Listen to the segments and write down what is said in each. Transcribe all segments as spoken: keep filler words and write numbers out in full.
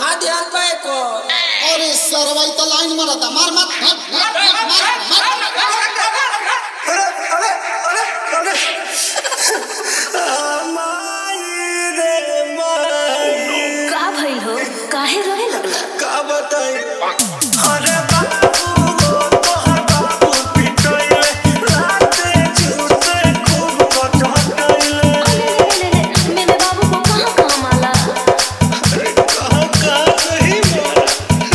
कहाँ ध्यान पाए को अरे सरवाई तो लाइन मारता मार मत मत मत मत मत अरे अरे अरे अरे माई रे माई का भइल हो काहे रोए लगला का बताई अरे बाबू तोहर बाबू पिटैले राते झूठे खूब कटहटैले अरे मेरे बाबू को कहां कहां माला अरे कहाँ कहाँ नहीं मारा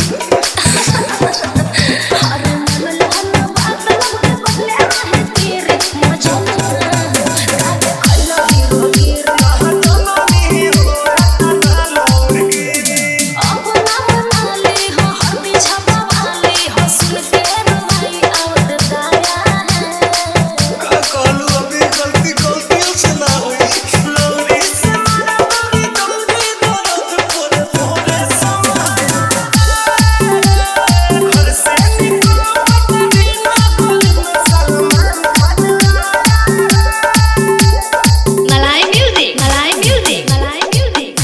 अरे मन लहना बात लगे बदले आहे तेरे मजनू रात खल्ला गिरो गिर कहाँ जमानी हो रता लौरी अब ना माले हो हरदी छपा वाले हो सुन के रोई आवत दाया है का कहलू अभी गलती गलतियों से ना हुई लौरी से मारा बारी दौरी दर्द पोरे पोरे समाया घर से निकलो बिना बोली में सलमान खान मलाई म्यूजिक मलाई म्यूजिक मलाई म्यूजिक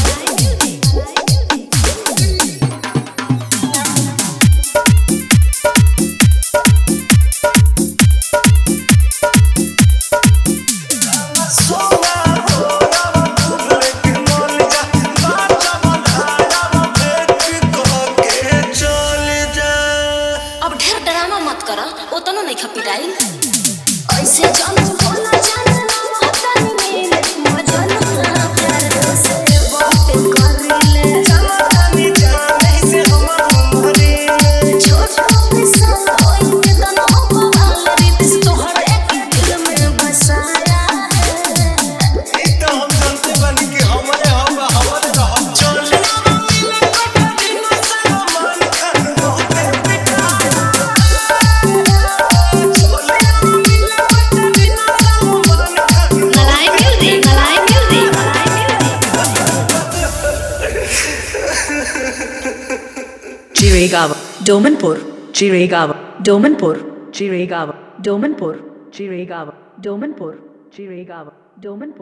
सोना हो रब डूबले के मर जा बाचा बनाया भेंट कह के चल जा अब ढेर ड्रामा मत करा ओतनो नहीं खपिटाई ऐसे जान बोला जान ना हतानी मेरे मजनू प्यार से बात कर ले जानी जाने से हम मरे छोटा मिसाल ओई के तना बवाल रित तोहर एक दिल में बसाया है ई तो हम जानते बानी कि हमरे हम हमरे रह चल मिले कटरी में सलमान खान बहुते पिटाया चल मिले कटरी में सलमान खान मलाई म्यूजिक मलाई music Chiragawa, Domanpur, Chiragawa, Domanpur, Chiragawa, Domanpur, Chiragawa, Domanpur, Chiragawa, Domanpur.